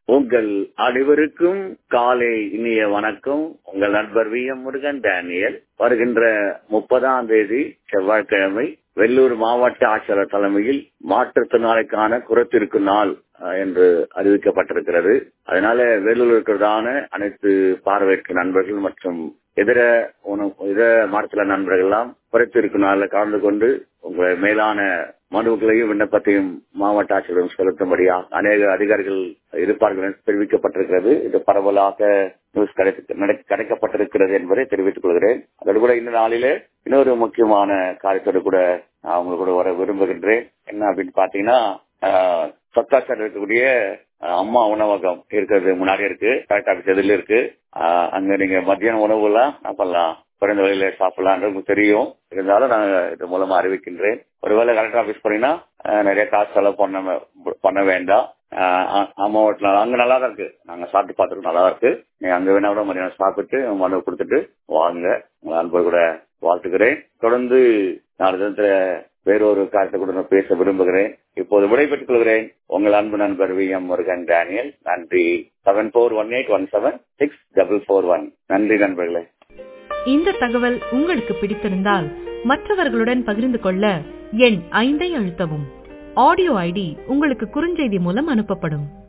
உங்கள் அனைவருக்கும் காலை இனிய வணக்கம். உங்கள் நண்பர் முருகன் டேனியல். வருகின்ற 30ஆம் தேதி செவ்வாய்க்கிழமை வெள்ளூர் மாவட்ட ஆட்சியாளர் தலைமையில் மாற்றுத்திறனாளிக்கான குறைத்திருக்கும் நாள் என்று அறிவிக்கப்பட்டிருக்கிறது. அதனால வேலூர் இருக்கிறதான அனைத்து பார்வையற்ற நண்பர்கள் மற்றும் இதர மாற்றுத்திறனாளி நண்பர்கள் எல்லாம் குறைத்திருக்கும் நாளில் கலந்து கொண்டு உங்கள் மேலான மனுக்களையும் விண்ணப்பத்தையும் மாவட்ட ஆட்சியரிடம் செலுத்தும்படியாக அநேக அதிகாரிகள் இருப்பார்கள் என்று தெரிவிக்கப்பட்டிருக்கிறது. இது பரவலாக நியூஸ் கிடைக்கப்பட்டிருக்கிறது என்பதை தெரிவித்துக் கொள்கிறேன். அதோடு கூட இந்த நாளிலே இன்னொரு முக்கியமான காரியத்தோடு கூட நான் உங்களுக்கு கூட வர விரும்புகின்றேன். என்ன அப்படின்னு பாத்தீங்கன்னா, சத்தாச்சார் இருக்கக்கூடிய அம்மா உணவகம் இருக்கிறது, முன்னாடி இருக்கு, கலெக்டர் ஆபீஸ் எதிரில இருக்கு. அங்க நீங்க மத்தியான உணவு எல்லாம் பண்ணலாம், குறைந்த விலையில சாப்பிடலாம் உங்களுக்கு தெரியும். இருந்தாலும் நான் இது மூலமா அறிவிக்கின்றேன். ஒருவேளை கலெக்டர் ஆபீஸ் போனீங்கன்னா நிறைய காசு செலவு பண்ண வேண்டாம். அம்மா ஹோட்டல் அங்க நல்லா தான் இருக்கு, நாங்க சாப்பிட்டு பார்த்துட்டு நல்லா இருக்கு. நீங்க அங்க வேணா கூட மதியானம் சாப்பிட்டு மனு கொடுத்துட்டு வாங்க. உங்க அன்பு கூட வாழ்த்துக்கிறேன். தொடர்ந்து நான் தினத்துல வேறொரு காரியத்தை கூட நான் பேச விரும்புகிறேன். இப்போது விடைபெற்றுக் கொள்கிறேன். உங்கள் அன்பு நண்பர் முருகன் டேனியல். நன்றி. 7418176441. நன்றி நண்பர்களே. இந்த தகவல் உங்களுக்கு பிடித்திருந்தால் மற்றவர்களுடன் பகிர்ந்து கொள்ள எண் 5 அழுத்தவும். ஆடியோ ஐடி உங்களுக்கு குறுஞ்செய்தி மூலம் அனுப்பப்படும்.